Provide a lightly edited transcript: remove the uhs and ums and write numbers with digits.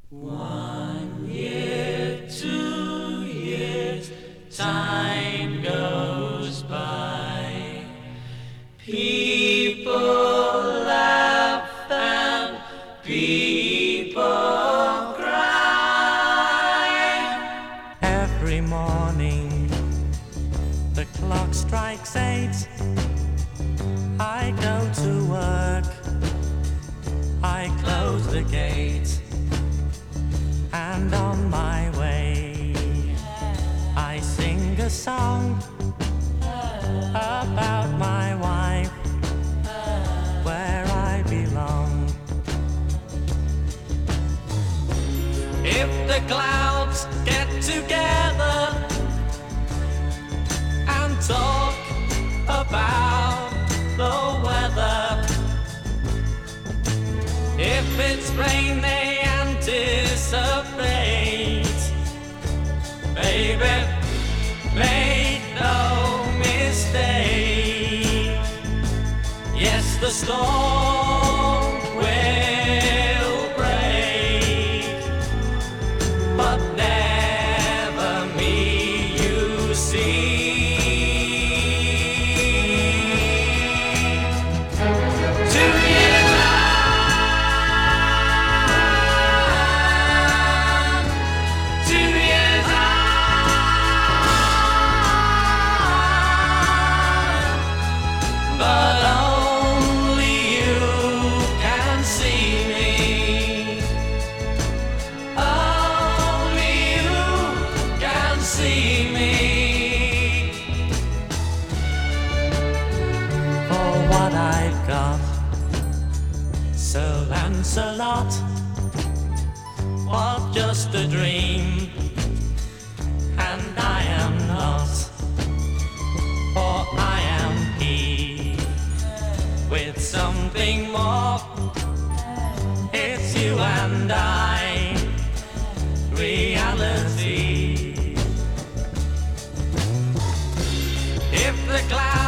1 year, 2 years, time goes by. People laugh and people cry. Every morning the clock strikes 8. I go to work, I close the gate, and on my way I sing a song about my wife, where I belong. If the clouds get together and talk about the weather, if it's rain they anticipate, baby, make no mistake. Yes, the storm will break, but never me, you see. 2 years on, 2 years on, but only you can see me. Only you can see me. For what I've got, Sir Lancelot was just a dream, and I am not, for I am he, with something more. It's you and I, reality. If the clouds